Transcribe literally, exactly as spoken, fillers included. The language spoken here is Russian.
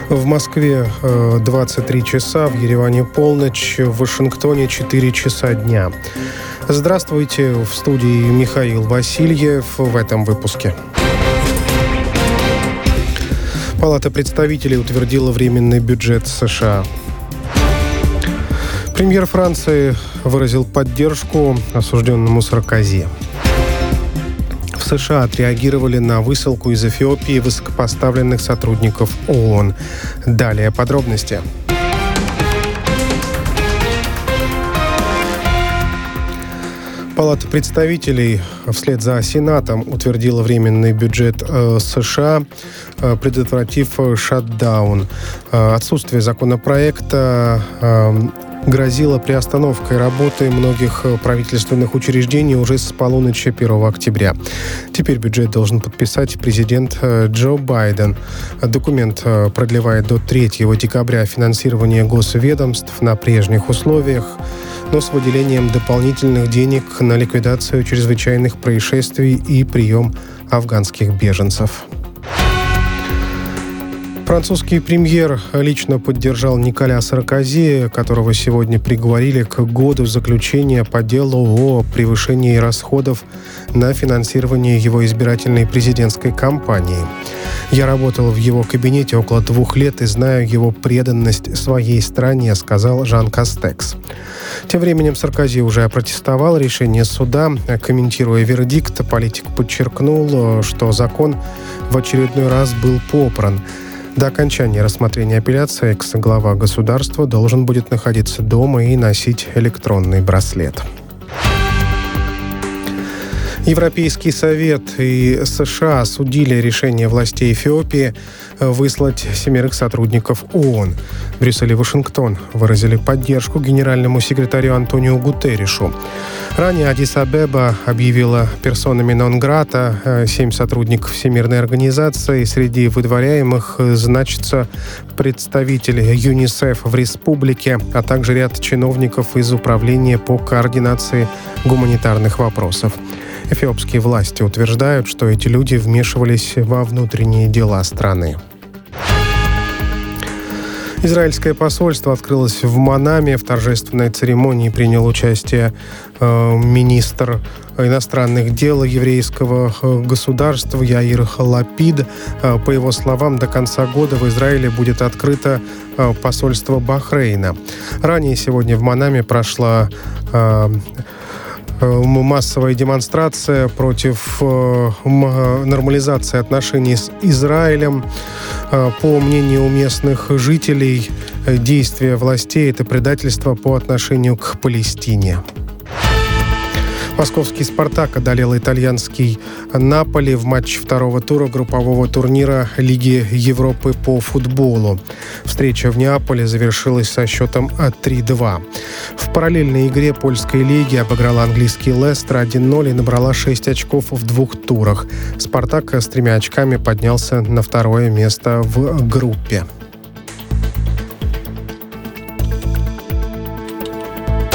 В Москве двадцать три часа, в Ереване полночь, в Вашингтоне четыре часа дня. Здравствуйте, в студии Михаил Васильев в этом выпуске. Палата представителей утвердила временный бюджет США. Премьер Франции выразил поддержку осужденному Саркози. В США отреагировали на высылку из Эфиопии высокопоставленных сотрудников ООН. Далее подробности. Палата представителей вслед за Сенатом утвердила временный бюджет э, США, э, предотвратив шатдаун. Э, отсутствие законопроекта э, грозило приостановкой работы многих правительственных учреждений уже с полуночи первого октября. Теперь бюджет должен подписать президент Джо Байден. Документ продлевает до третьего декабря финансирование госведомств на прежних условиях, но с выделением дополнительных денег на ликвидацию чрезвычайных происшествий и прием афганских беженцев. Французский премьер лично поддержал Николя Саркози, которого сегодня приговорили к году заключения по делу о превышении расходов на финансирование его избирательной президентской кампании. «Я работал в его кабинете около двух лет и знаю его преданность своей стране», — сказал Жан Кастекс. Тем временем Саркози уже опротестовал решение суда. Комментируя вердикт, политик подчеркнул, что закон в очередной раз был попран. До окончания рассмотрения апелляции экс-глава государства должен будет находиться дома и носить электронный браслет. Европейский Совет и США осудили решение властей Эфиопии выслать семерых сотрудников ООН. Брюссель и Вашингтон выразили поддержку генеральному секретарю Антониу Гутерришу. Ранее Аддис-Абеба объявила персонами нон-грата семь сотрудников Всемирной организации. Среди выдворяемых значится представитель ЮНИСЕФ в республике, а также ряд чиновников из Управления по координации гуманитарных вопросов. Эфиопские власти утверждают, что эти люди вмешивались во внутренние дела страны. Израильское посольство открылось в Манаме. В торжественной церемонии принял участие э, министр иностранных дел еврейского государства Яир Лапид. Э, по его словам, до конца года в Израиле будет открыто э, посольство Бахрейна. Ранее сегодня в Манаме прошла э, массовая демонстрация против э, нормализации отношений с Израилем. Э, по мнению местных жителей, действия властей – это предательство по отношению к Палестине. Московский «Спартак» одолел итальянский «Наполи» в матче второго тура группового турнира Лиги Европы по футболу. Встреча в Неаполе завершилась со счетом три-два. В параллельной игре польской лиги обыграла английский Лестер один ноль и набрала шесть очков в двух турах. «Спартак» с тремя очками поднялся на второе место в группе.